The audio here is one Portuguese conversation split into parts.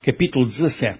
Capítulo 17.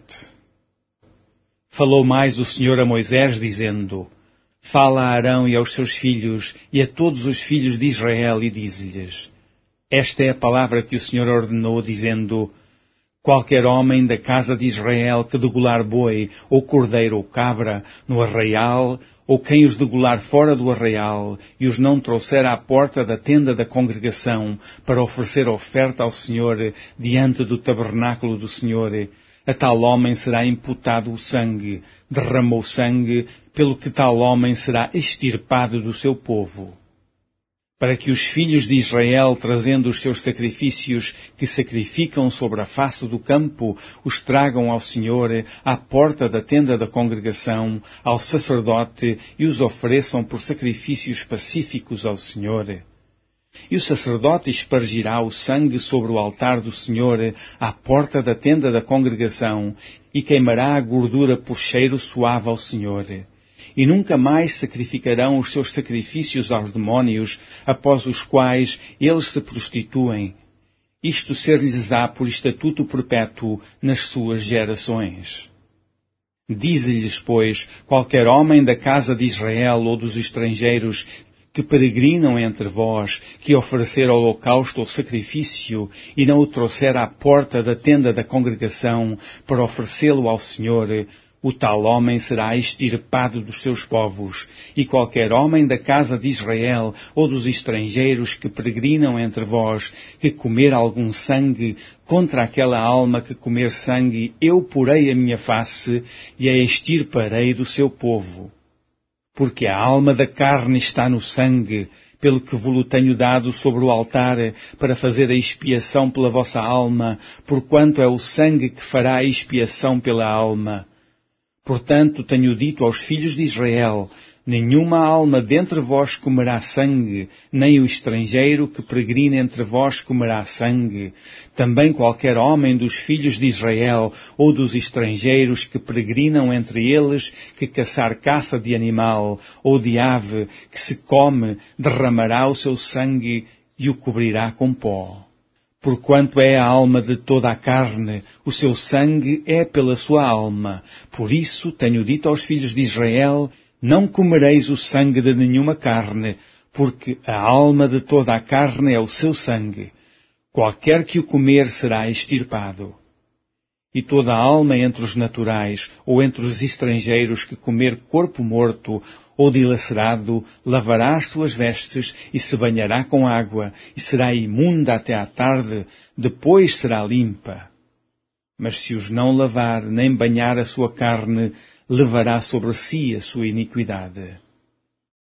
Falou mais o Senhor a Moisés, dizendo: Fala a Arão e aos seus filhos e a todos os filhos de Israel e dize-lhes: Esta é a palavra que o Senhor ordenou, dizendo: Qualquer homem da casa de Israel que degolar boi, ou cordeiro, ou cabra, no arraial, ou quem os degolar fora do arraial, e os não trouxer à porta da tenda da congregação, para oferecer oferta ao Senhor, diante do tabernáculo do Senhor, a tal homem será imputado o sangue, derramou sangue, pelo que tal homem será extirpado do seu povo. Para que os filhos de Israel, trazendo os seus sacrifícios que sacrificam sobre a face do campo, os tragam ao Senhor à porta da tenda da congregação, ao sacerdote, e os ofereçam por sacrifícios pacíficos ao Senhor. E o sacerdote espargirá o sangue sobre o altar do Senhor à porta da tenda da congregação, e queimará a gordura por cheiro suave ao Senhor. E nunca mais sacrificarão os seus sacrifícios aos demónios, após os quais eles se prostituem. Isto ser-lhes-á por estatuto perpétuo nas suas gerações. Dize-lhes, pois, qualquer homem da casa de Israel ou dos estrangeiros que peregrinam entre vós, que oferecer holocausto ou sacrifício, e não o trouxer à porta da tenda da congregação para oferecê-lo ao Senhor, o tal homem será extirpado dos seus povos, e qualquer homem da casa de Israel ou dos estrangeiros que peregrinam entre vós, que comer algum sangue, contra aquela alma que comer sangue, eu porei a minha face e a extirparei do seu povo. Porque a alma da carne está no sangue, pelo que vos tenho dado sobre o altar, para fazer a expiação pela vossa alma, porquanto é o sangue que fará a expiação pela alma. Portanto, tenho dito aos filhos de Israel: nenhuma alma dentre vós comerá sangue, nem o estrangeiro que peregrina entre vós comerá sangue. Também qualquer homem dos filhos de Israel ou dos estrangeiros que peregrinam entre eles, que caçar caça de animal ou de ave que se come, derramará o seu sangue e o cobrirá com pó. Porquanto é a alma de toda a carne, o seu sangue é pela sua alma. Por isso tenho dito aos filhos de Israel: não comereis o sangue de nenhuma carne, porque a alma de toda a carne é o seu sangue. Qualquer que o comer será extirpado. E toda a alma entre os naturais, ou entre os estrangeiros que comer corpo morto, ou dilacerado, lavará as suas vestes e se banhará com água, e será imunda até à tarde, depois será limpa. Mas se os não lavar nem banhar a sua carne, levará sobre si a sua iniquidade.